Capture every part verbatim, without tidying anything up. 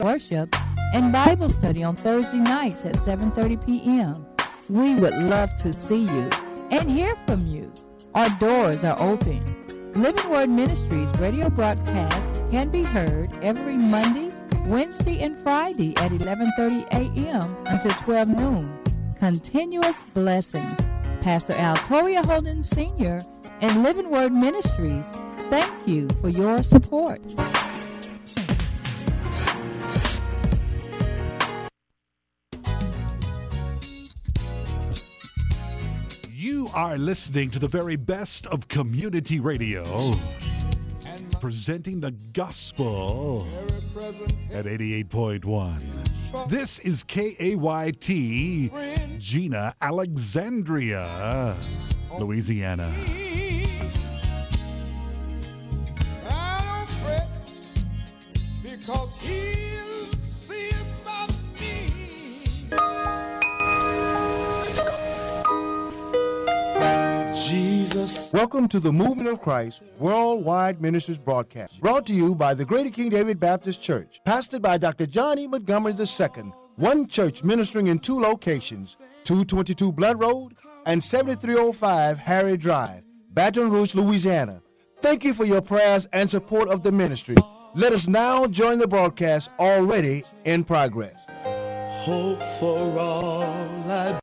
worship and Bible study on Thursday nights at seven thirty p.m. We would love to see you and hear from you. Our doors are open. Living Word Ministries radio broadcast can be heard every Monday, Wednesday, and Friday at eleven thirty a.m. until twelve noon. Continuous blessings. Pastor Altoria Holden Senior and Living Word Ministries, thank you for your support. You are listening to the very best of community radio, presenting the gospel at eighty-eight point one. This is K A Y T, Gina, Alexandria, Louisiana. I don't fret, because he'll see about me. Jesus. Welcome to the Movement of Christ Worldwide Ministries broadcast, brought to you by the Greater King David Baptist Church, pastored by Doctor John E. Montgomery the Second, one church ministering in two locations, two twenty-two Blood Road and seventy-three oh five Harry Drive, Baton Rouge, Louisiana. Thank you for your prayers and support of the ministry. Let us now join the broadcast already in progress. Hope for all I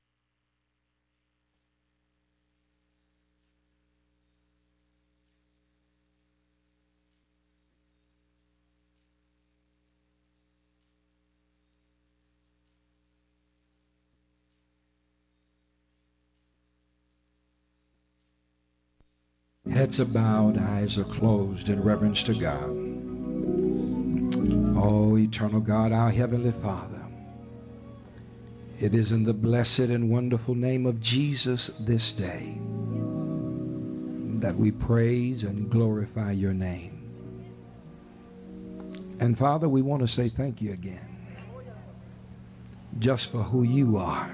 Heads are bowed, eyes are closed in reverence to God. Oh, eternal God, our Heavenly Father, it is in the blessed and wonderful name of Jesus this day that we praise and glorify your name. And Father, we want to say thank you again, just for who you are,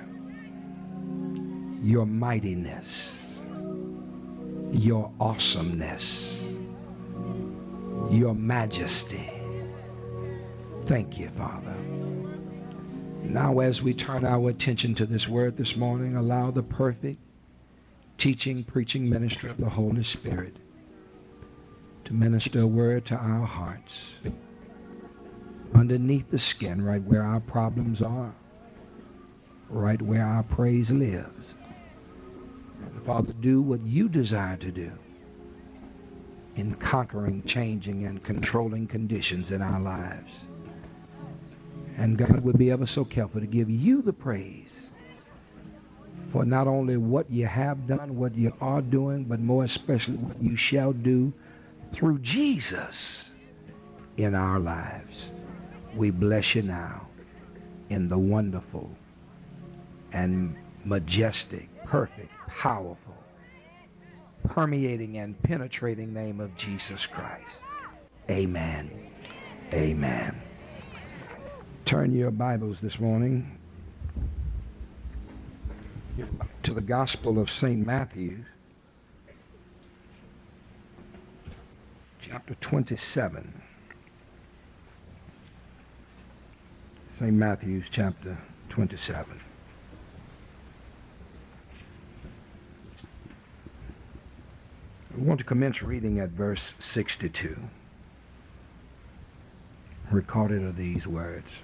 your mightiness, your awesomeness, your majesty. Thank you, Father. Now, as we turn our attention to this word this morning, allow the perfect teaching, preaching ministry of the Holy Spirit to minister a word to our hearts, underneath the skin, right where our problems are, right where our praise lives. Father, do what you desire to do in conquering, changing, and controlling conditions in our lives. And God would be ever so careful to give you the praise for not only what you have done, what you are doing, but more especially what you shall do through Jesus in our lives. We bless you now in the wonderful and majestic, perfect, powerful, permeating and penetrating name of Jesus Christ. Amen. Amen. Turn your Bibles this morning to the Gospel of Saint Matthew, chapter twenty-seven. Saint Matthew's chapter twenty-seven. We want to commence reading at verse sixty-two. Recorded are these words.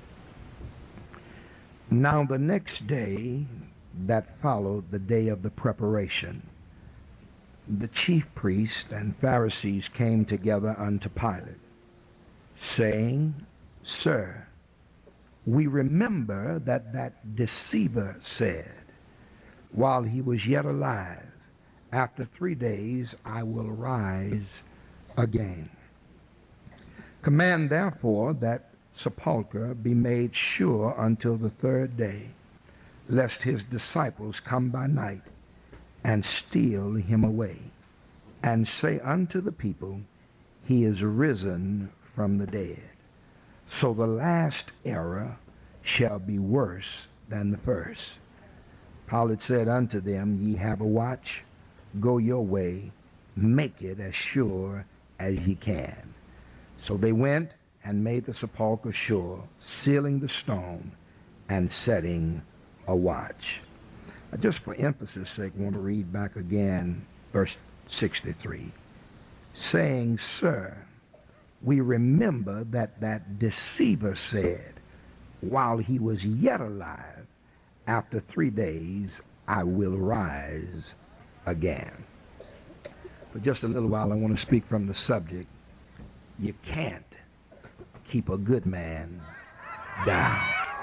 Now the next day that followed the day of the preparation, the chief priests and Pharisees came together unto Pilate, saying, Sir, we remember that that deceiver said, while he was yet alive, after three days I will rise again. Command therefore that sepulchre be made sure until the third day, lest his disciples come by night and steal him away, and say unto the people, he is risen from the dead. So the last error shall be worse than the first. Pilate said unto them, Ye have a watch, go your way, make it as sure as ye can. So they went and made the sepulchre sure, sealing the stone and setting a watch. Now, just for emphasis sake, I want to read back again verse sixty-three, saying, Sir, we remember that that deceiver said, while he was yet alive, after three days I will rise again. For just a little while, I want to speak from the subject. You can't keep a good man down.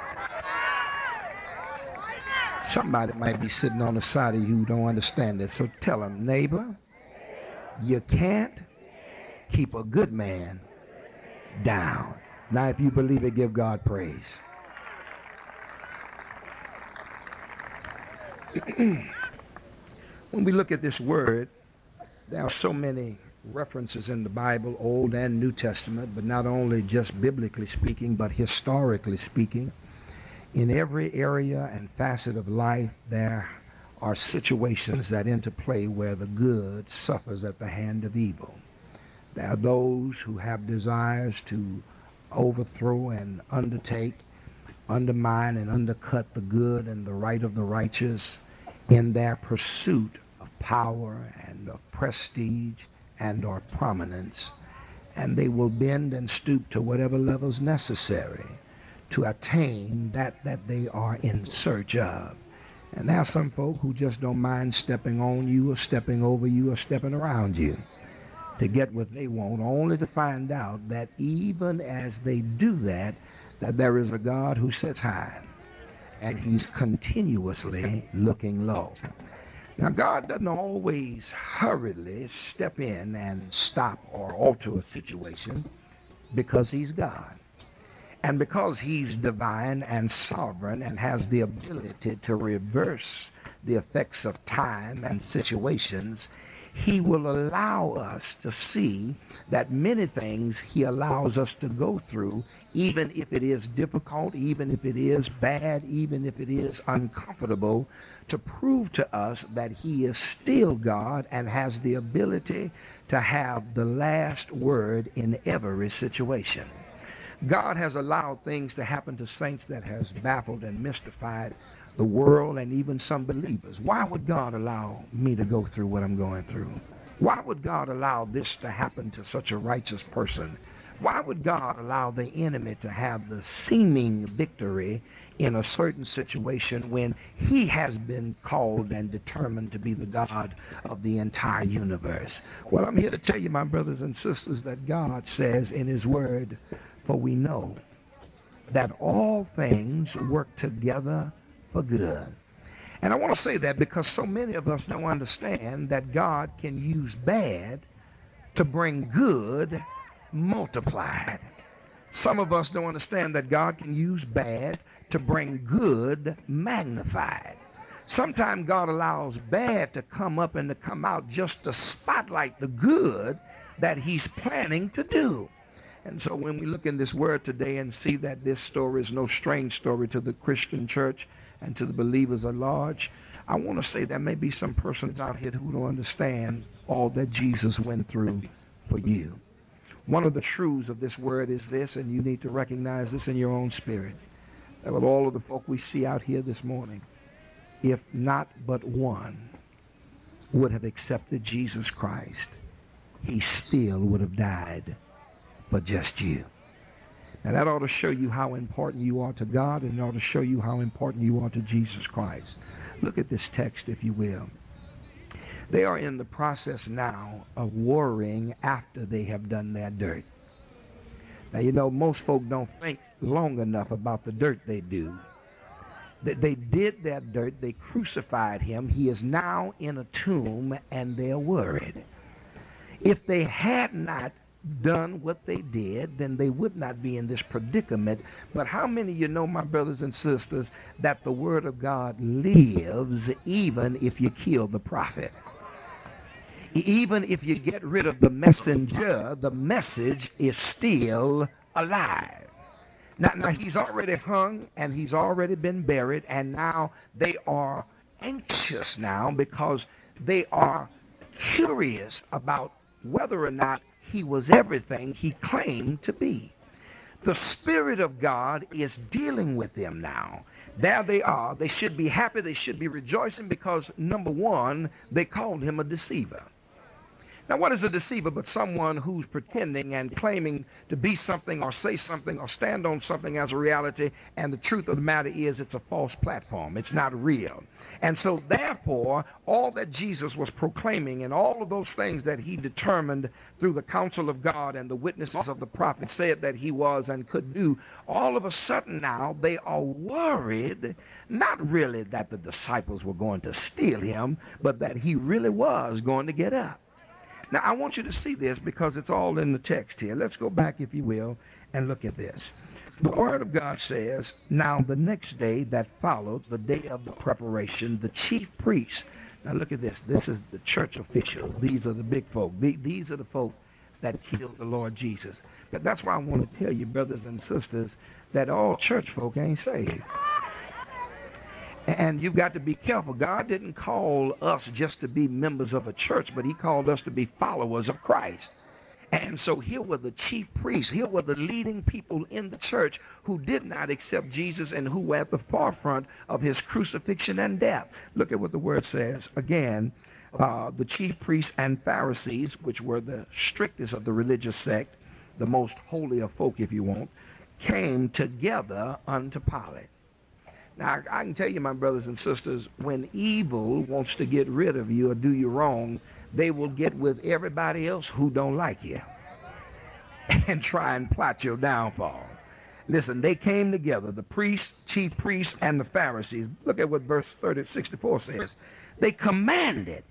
Somebody might be sitting on the side of you who don't understand this. So tell them, neighbor, you can't keep a good man down. Now, if you believe it, give God praise. When we look at this word, there are so many references in the Bible, Old and New Testament, but not only just biblically speaking, but historically speaking. In every area and facet of life, there are situations that interplay where the good suffers at the hand of evil. There are those who have desires to overthrow and undertake, undermine and undercut the good and the right of the righteous in their pursuit of power and of prestige and or prominence, and they will bend and stoop to whatever levels necessary to attain that that they are in search of. And there are some folk who just don't mind stepping on you or stepping over you or stepping around you to get what they want, only to find out that even as they do that, that there is a God who sits high and he's continuously looking low. Now, God doesn't always hurriedly step in and stop or alter a situation because he's God. And because he's divine and sovereign and has the ability to reverse the effects of time and situations, he will allow us to see that many things he allows us to go through, even if it is difficult, even if it is bad, even if it is uncomfortable, to prove to us that he is still God and has the ability to have the last word in every situation. God has allowed things to happen to saints that has baffled and mystified the world and even some believers. Why would God allow me to go through what I'm going through? Why would God allow this to happen to such a righteous person? Why would God allow the enemy to have the seeming victory in a certain situation when he has been called and determined to be the God of the entire universe? Well, I'm here to tell you, my brothers and sisters, that God says in his word, for we know that all things work together for good. And I want to say that because so many of us don't understand that God can use bad to bring good multiplied. Some of us don't understand that God can use bad to bring good magnified. Sometimes God allows bad to come up and to come out just to spotlight the good that he's planning to do. And so when we look in this word today and see that this story is no strange story to the Christian church and to the believers at large, I want to say there may be some persons out here who don't understand all that Jesus went through for you. One of the truths of this word is this, and you need to recognize this in your own spirit, that with all of the folk we see out here this morning, if not but one would have accepted Jesus Christ, he still would have died for just you. Now that ought to show you how important you are to God, and it ought to show you how important you are to Jesus Christ. Look at this text, if you will. They are in the process now of worrying after they have done their dirt. Now, you know, most folk don't think long enough about the dirt they do. They, they did their dirt. They crucified him. He is now in a tomb, and they're worried. If they had not done what they did, then they would not be in this predicament. But how many of you know, my brothers and sisters, that the word of God lives even if you kill the prophet? Even if you get rid of the messenger, the message is still alive. Now, now he's already hung and he's already been buried, and now they are anxious now because they are curious about whether or not he was everything he claimed to be. The Spirit of God is dealing with them now. There they are. They should be happy. They should be rejoicing because, number one, they called him a deceiver. Now, what is a deceiver but someone who's pretending and claiming to be something or say something or stand on something as a reality, and the truth of the matter is it's a false platform. It's not real. And so, therefore, all that Jesus was proclaiming and all of those things that he determined through the counsel of God and the witnesses of the prophets said that he was and could do, all of a sudden now they are worried, not really that the disciples were going to steal him, but that he really was going to get up. Now, I want you to see this because it's all in the text here. Let's go back, if you will, and look at this. The Word of God says, now the next day that followed, the day of the preparation, the chief priests. Now, look at this. This is the church officials. These are the big folk. These are the folk that killed the Lord Jesus. But that's why I want to tell you, brothers and sisters, that all church folk ain't saved. And you've got to be careful. God didn't call us just to be members of a church, but he called us to be followers of Christ. And so here were the chief priests, here were the leading people in the church who did not accept Jesus and who were at the forefront of his crucifixion and death. Look at what the word says. Again, uh, the chief priests and Pharisees, which were the strictest of the religious sect, the most holy of folk, if you want, came together unto Pilate. Now, I can tell you, my brothers and sisters, when evil wants to get rid of you or do you wrong, they will get with everybody else who don't like you and try and plot your downfall. Listen, they came together, the priests, chief priests, and the Pharisees. Look at what verse thirty, sixty-four says. They commanded,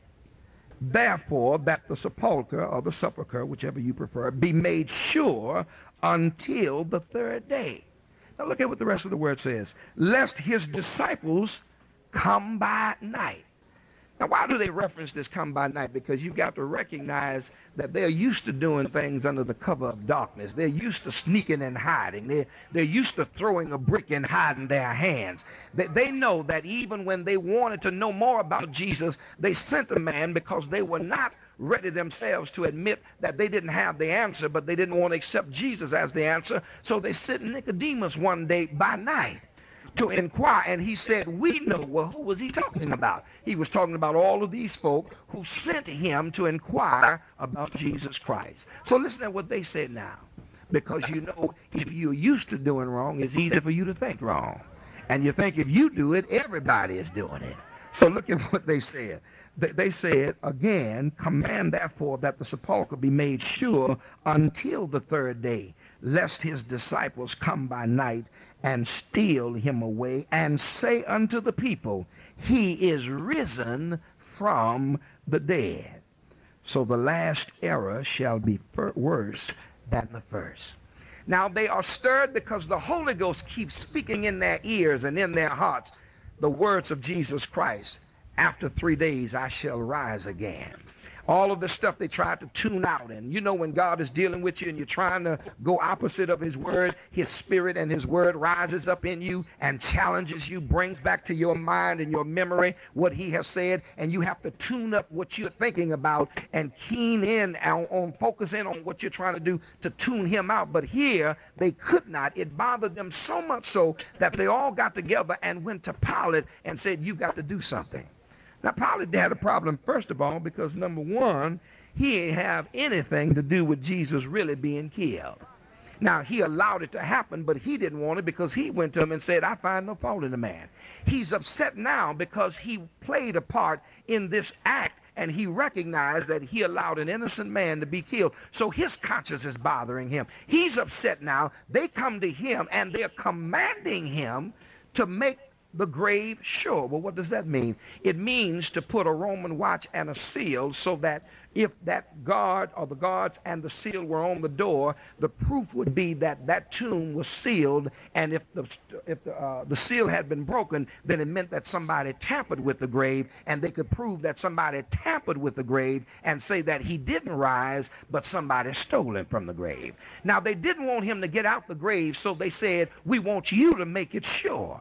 therefore, that the sepulchre or the sepulchre, whichever you prefer, be made sure until the third day. Now look at what the rest of the word says. Lest his disciples come by night. Now, why do they reference this come by night? Because you've got to recognize that they're used to doing things under the cover of darkness. They're used to sneaking and hiding. They're, they're used to throwing a brick and hiding their hands. They, they know that even when they wanted to know more about Jesus, they sent a man because they were not ready themselves to admit that they didn't have the answer, but they didn't want to accept Jesus as the answer. So they sent Nicodemus one day by night to inquire, and he said, we know. Well, who was he talking about? He was talking about all of these folk who sent him to inquire about Jesus Christ. So listen to what they said now, because you know, if you're used to doing wrong, it's easy for you to think wrong, and you think if you do it, everybody is doing it. So look at what they said. They, they said, again, command therefore that the sepulchre be made sure until the third day, lest his disciples come by night and steal him away, and say unto the people, he is risen from the dead. So the last error shall be fir- worse than the first. Now they are stirred because the Holy Ghost keeps speaking in their ears and in their hearts the words of Jesus Christ. After three days I shall rise again. All of the stuff they tried to tune out. And you know, when God is dealing with you and you're trying to go opposite of his word, his spirit and his word rises up in you and challenges you, brings back to your mind and your memory what he has said, and you have to tune up what you're thinking about and keen in on, on focus in on what you're trying to do to tune him out. But here they could not. It bothered them so much so that they all got together and went to Pilate and said, you got to do something. Now, Pilate had a problem, first of all, because number one, he didn't have anything to do with Jesus really being killed. Now, he allowed it to happen, but he didn't want it because he went to him and said, I find no fault in the man. He's upset now because he played a part in this act, and he recognized that he allowed an innocent man to be killed. So his conscience is bothering him. He's upset now. They come to him, and they're commanding him to make the grave sure. Well, what does that mean? It means to put a Roman watch and a seal so that if that guard or the guards and the seal were on the door, the proof would be that that tomb was sealed, and if the if the, uh, the seal had been broken, then it meant that somebody tampered with the grave, and they could prove that somebody tampered with the grave and say that he didn't rise, but somebody stole him from the grave. Now, they didn't want him to get out the grave, so they said, we want you to make it sure.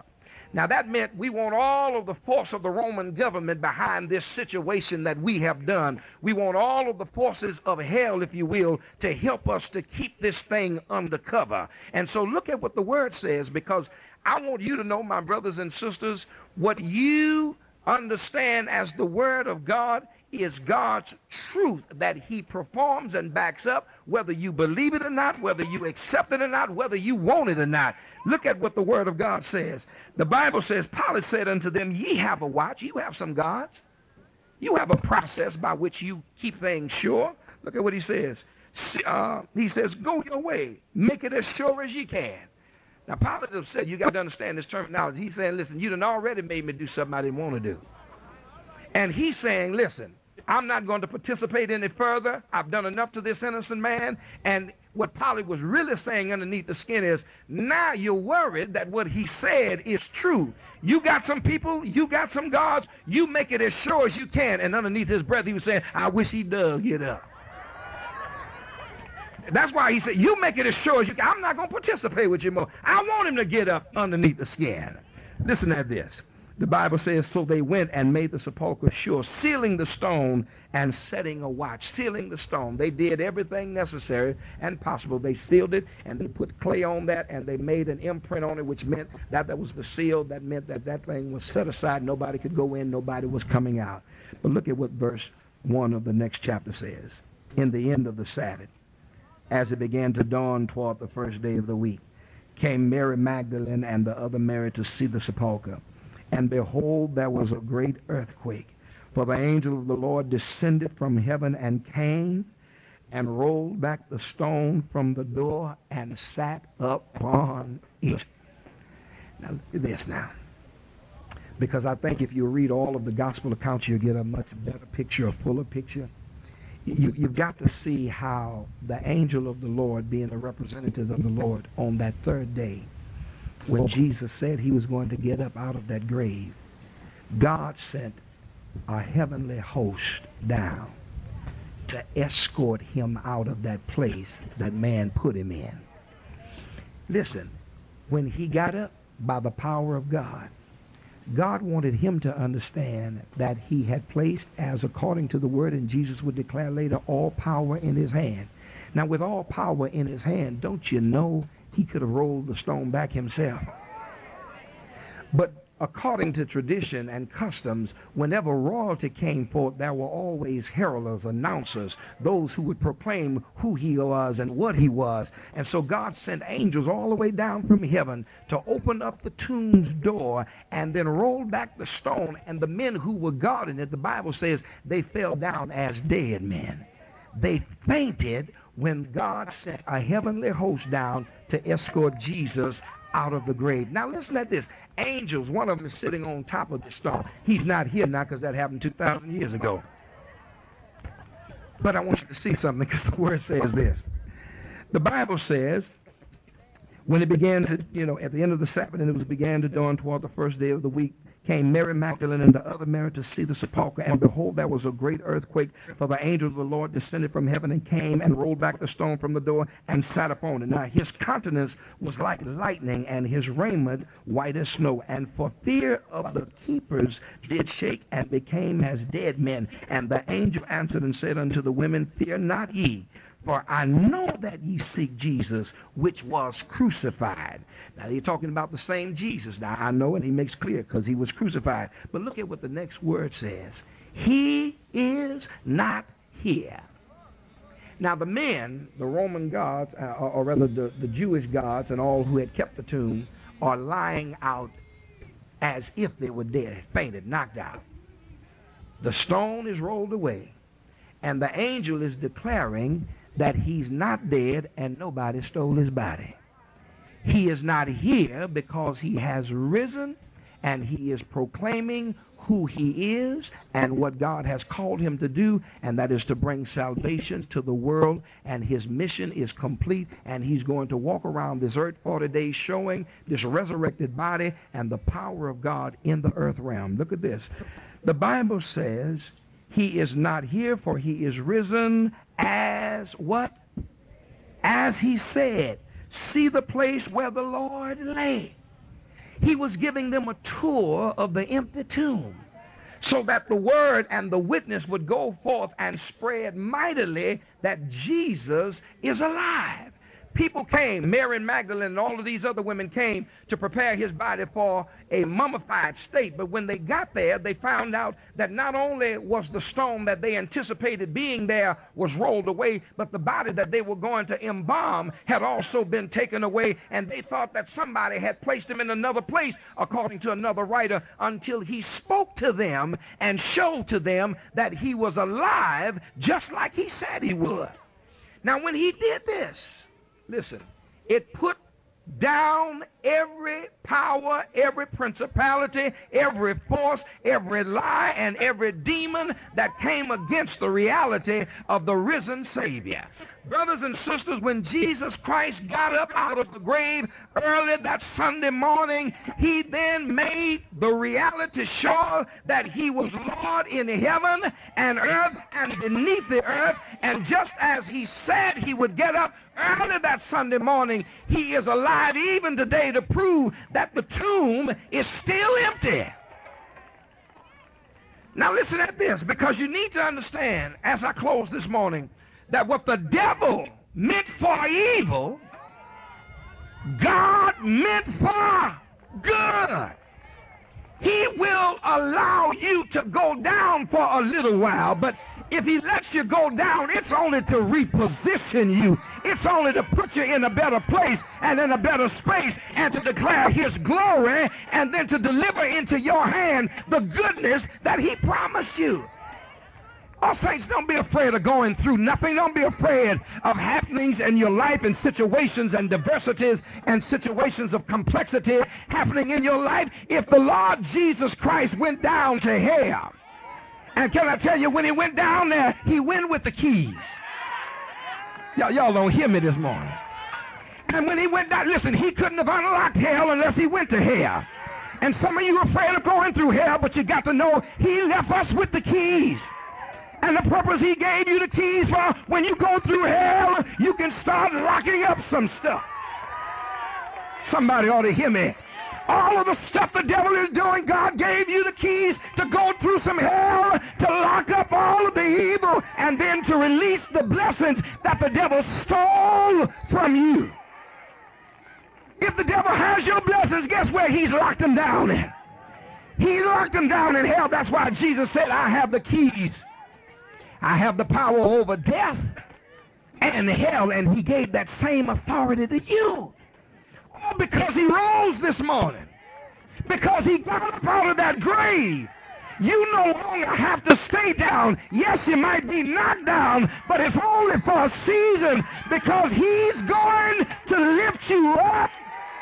Now that meant we want all of the force of the Roman government behind this situation that we have done. We want all of the forces of hell, if you will, to help us to keep this thing undercover. And so look at what the word says, because I want you to know, my brothers and sisters, what you understand as the word of God is God's truth that he performs and backs up, whether you believe it or not, whether you accept it or not, whether you want it or not. Look at what the word of God says. The Bible says, Pilate said unto them, ye have a watch, you have some gods. You have a process by which you keep things sure. Look at what he says. Uh, he says, go your way, make it as sure as ye can. Now, Pilate have said, you got to understand this terminology. He's saying, listen, you done already made me do something I didn't want to do. And he's saying, listen, I'm not going to participate any further. I've done enough to this innocent man. And what Pilate was really saying underneath the skin is, now you're worried that what he said is true. You got some people, you got some gods, you make it as sure as you can. And underneath his breath, he was saying, I wish he does get up. That's why he said, you make it as sure as you can. I'm not going to participate with you more. I want him to get up underneath the skin. Listen at this. The Bible says, so they went and made the sepulchre sure, sealing the stone and setting a watch. Sealing the stone. They did everything necessary and possible. They sealed it, and they put clay on that, and they made an imprint on it, which meant that that was the seal. That meant that that thing was set aside. Nobody could go in. Nobody was coming out. But look at what verse one of the next chapter says. In the end of the Sabbath, as it began to dawn toward the first day of the week, came Mary Magdalene and the other Mary to see the sepulchre. And behold, there was a great earthquake. For the angel of the Lord descended from heaven and came and rolled back the stone from the door and sat upon it. Now, look at this now. Because I think if you read all of the gospel accounts, you'll get a much better picture, a fuller picture. You, you've got to see how the angel of the Lord, being the representatives of the Lord on that third day, when Jesus said he was going to get up out of that grave, God sent a heavenly host down to escort him out of that place that man put him in. Listen, when he got up by the power of God, God wanted him to understand that he had placed, as according to the word, and Jesus would declare later, all power in his hand. Now, with all power in his hand, don't you know he could have rolled the stone back himself? But according to tradition and customs, whenever royalty came forth, there were always heralders, announcers, those who would proclaim who he was and what he was. And so God sent angels all the way down from heaven to open up the tomb's door and then roll back the stone. And the men who were guarding it, the Bible says, they fell down as dead men. They fainted when God sent a heavenly host down to escort Jesus out of the grave. Now listen at this. Angels, one of them is sitting on top of the stone. He's not here now because that happened two thousand years ago. But I want you to see something, because the word says this. The Bible says, when it began to, you know, at the end of the Sabbath, and it was began to dawn toward the first day of the week, came Mary Magdalene and the other Mary to see the sepulchre. And behold, there was a great earthquake, for the angel of the Lord descended from heaven and came and rolled back the stone from the door and sat upon it. Now his countenance was like lightning, and his raiment white as snow. And for fear of the keepers did shake and became as dead men. And the angel answered and said unto the women, fear not ye, for I know that ye seek Jesus, which was crucified. Now, you're talking about the same Jesus. Now, I know, and he makes clear, because he was crucified. But look at what the next word says. He is not here. Now, the men, the Roman gods, uh, or, or rather the, the Jewish gods and all who had kept the tomb, are lying out as if they were dead, fainted, knocked out. The stone is rolled away, and the angel is declaring that he's not dead and nobody stole his body. He is not here because he has risen, and he is proclaiming who he is and what God has called him to do, and that is to bring salvation to the world. And his mission is complete, and he's going to walk around this earth forty days showing this resurrected body and the power of God in the earth realm. Look at this. The Bible says he is not here, for he is risen as what? As he said. See the place where the Lord lay. He was giving them a tour of the empty tomb, so that the word and the witness would go forth and spread mightily that Jesus is alive. People came, Mary Magdalene and all of these other women came to prepare his body for a mummified state. But when they got there, they found out that not only was the stone that they anticipated being there was rolled away, but the body that they were going to embalm had also been taken away. And they thought that somebody had placed him in another place, according to another writer, until he spoke to them and showed to them that he was alive just like he said he would. Now, when he did this, listen, it put down every power, every principality, every force, every lie, and every demon that came against the reality of the risen Savior. Brothers and sisters, when Jesus Christ got up out of the grave early that Sunday morning, he then made the reality sure that he was Lord in heaven and earth and beneath the earth. And just as he said he would get up early that Sunday morning, he is alive even today to prove that the tomb is still empty. Now listen at this, because you need to understand, as I close this morning, that what the devil meant for evil, God meant for good. He will allow you to go down for a little while, but if he lets you go down, it's only to reposition you. It's only to put you in a better place and in a better space and to declare his glory and then to deliver into your hand the goodness that he promised you. Oh, saints, don't be afraid of going through nothing. Don't be afraid of happenings in your life and situations and diversities and situations of complexity happening in your life. If the Lord Jesus Christ went down to hell, and can I tell you, when he went down there, he went with the keys. Y'all, y'all don't hear me this morning. And when he went down, listen, he couldn't have unlocked hell unless he went to hell. And some of you are afraid of going through hell, but you got to know he left us with the keys. And the purpose he gave you the keys for, when you go through hell, you can start locking up some stuff. Somebody ought to hear me. All of the stuff the devil is doing, God gave you the keys to go through some hell, to lock up all of the evil, and then to release the blessings that the devil stole from you. If the devil has your blessings, guess where he's locked them down in? He's locked them down in hell. That's why Jesus said, I have the keys. I have the power over death and hell, and he gave that same authority to you. Oh, because he rose this morning, because he got up out of that grave, you no longer have to stay down. Yes, you might be knocked down, but it's only for a season, because he's going to lift you up.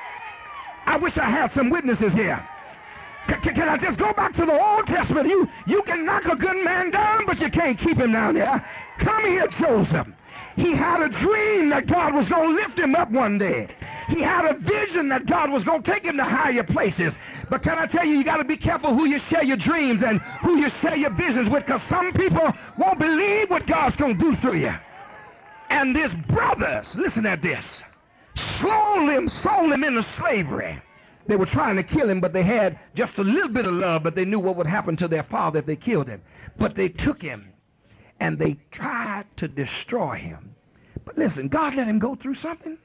I wish I had some witnesses here. Can, can I just go back to the Old Testament? You, you can knock a good man down, but you can't keep him down there. Come here, Joseph. He had a dream that God was going to lift him up one day. He had a vision that God was going to take him to higher places. But can I tell you, you got to be careful who you share your dreams and who you share your visions with, because some people won't believe what God's going to do through you. And his brothers, listen at this, sold him, sold him into slavery. They were trying to kill him, but they had just a little bit of love, but they knew what would happen to their father if they killed him. But they took him and they tried to destroy him. But listen, God let him go through something.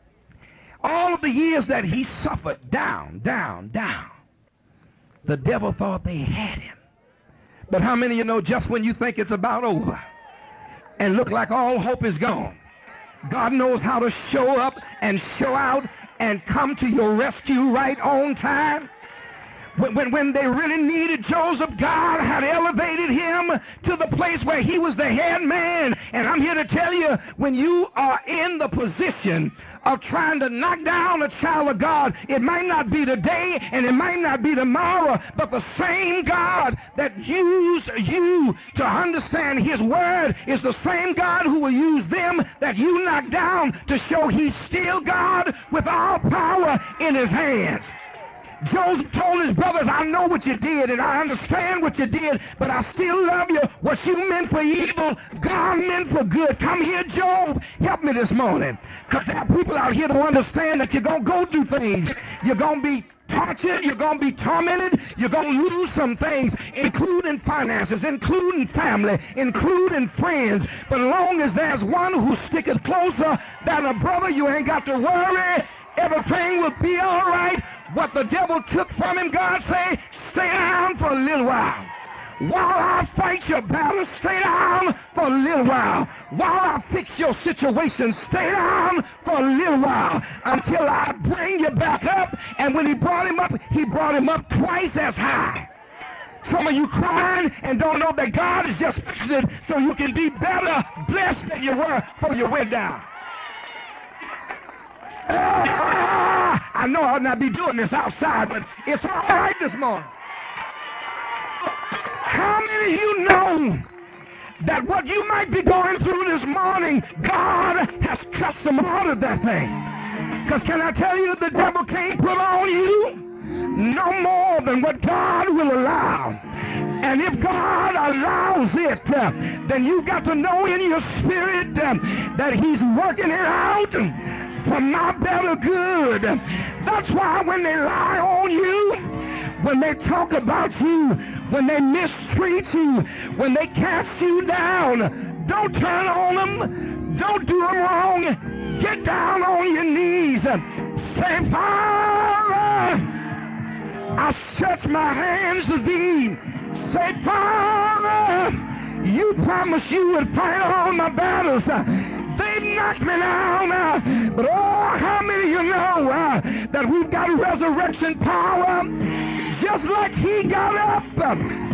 All of the years that he suffered down, down, down, the devil thought they had him. But how many of you know, just when you think it's about over and look like all hope is gone, God knows how to show up and show out and come to your rescue right on time? When, when, when they really needed Joseph, God had elevated him to the place where he was the head man. And I'm here to tell you, when you are in the position of trying to knock down a child of God, it might not be today and it might not be tomorrow, but the same God that used you to understand his word is the same God who will use them that you knock down to show he's still God with all power in his hands. Joseph told his brothers, I know what you did and I understand what you did, but I still love you. What you meant for evil, God meant for good. Come here, Job. Help me this morning, because there are people out here who understand that you're going to go through things. You're going to be tortured. You're going to be tormented. You're going to lose some things, including finances, including family, including friends. But as long as there's one who sticketh closer than a brother, you ain't got to worry. Everything will be all right. What the devil took from him, God say, stay down for a little while. While I fight your battle, stay down for a little while. While I fix your situation, stay down for a little while until I bring you back up. And when he brought him up, he brought him up twice as high. Some of you crying and don't know that God is just fixing it so you can be better blessed than you were before you went down. Ah, I know I'll not be doing this outside, but it's all right this morning. How many of you know that what you might be going through this morning, God has custom ordered that thing? Because can I tell you, the devil can't put on you no more than what God will allow. And if God allows it, uh, then you've got to know in your spirit uh, that he's working it out for my better good. That's why when they lie on you, when they talk about you, when they mistreat you, when they cast you down, don't turn on them. Don't do them wrong. Get down on your knees. Say, Father, I stretch my hands to thee. Say, Father, you promised you would fight all my battles. They've knocked me down, uh, but oh, how many of you know uh, that we've got resurrection power? Just like he got up uh,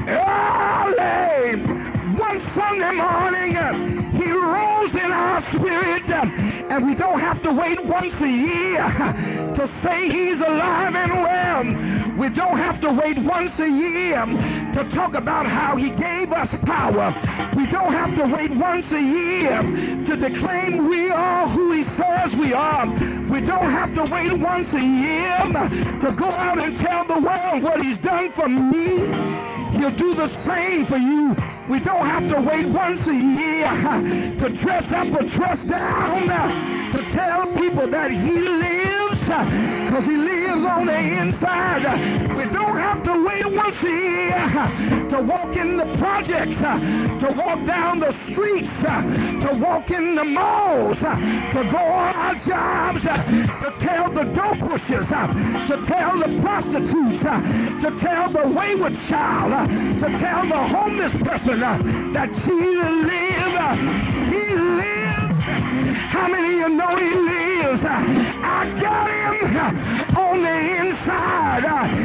early one Sunday morning, uh, he rose in our spirit, uh, and we don't have to wait once a year uh, to say he's alive and well. We don't have to wait once a year to talk about how he gave us power. We don't have to wait once a year to declaim we are who he says we are. We don't have to wait once a year to go out and tell the world what he's done for me. He'll do the same for you. We don't have to wait once a year to dress up or dress down to tell people that he lives, because he lives on the inside. We don't have to wait once a year to walk in the projects, to walk down the streets, to walk in the malls, to go on our jobs, to tell the dope pushers, to tell the prostitutes, to tell the wayward child, to tell the homeless person that Jesus lives. He lives. How many of you know he lives? I got him on the inside.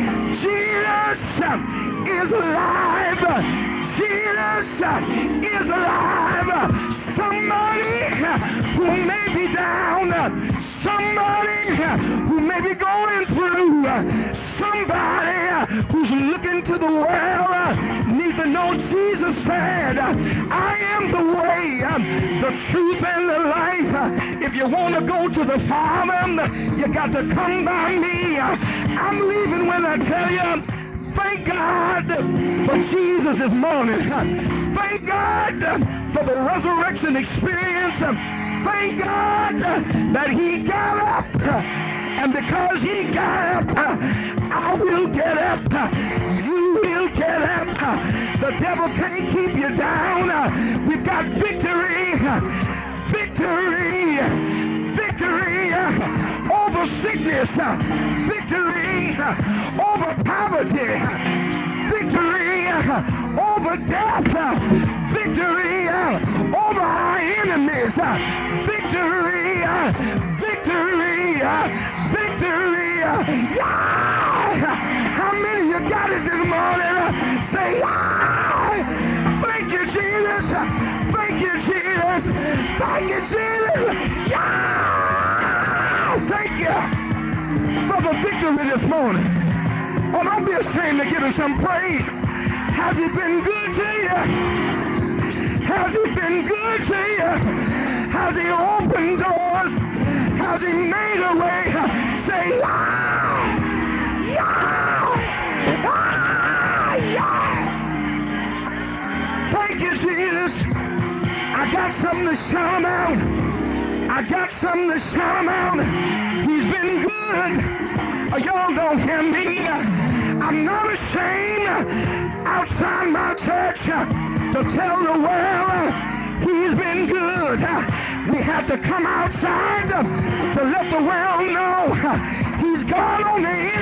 Jesus is alive. Jesus is alive. Somebody who may be down, somebody who may be going through, somebody who's looking to the well need to know Jesus said, I am the way, the truth, and the life. If you want to go to the Father, you got to come by me. I'm leaving when I tell you, thank God for Jesus this morning. Thank God for the resurrection experience. Thank God that he got up. And because he got up, I will get up. You will get up. The devil can't keep you down. We've got victory. Victory. Victory over sickness. Victory over poverty. Victory over death. Victory over our enemies. Victory. Victory. Victory. Yeah! How many of you got it this morning? Say, yeah! Thank you, Jesus. Thank you, Jesus. Thank you, Jesus. Yeah! Thank you for the victory this morning. Oh, don't be ashamed to give him some praise. Has he been good to you? Has he been good to you? Has he opened doors? Has he made a way? Say, yeah! Yeah! Ah, yes! Thank you, Jesus. I got something to shout him out. I got something to shout him out. He's been good. Y'all don't hear me. I'm not ashamed outside my church to tell the world he's been good. We have to come outside to let the world know he's gone on the inside.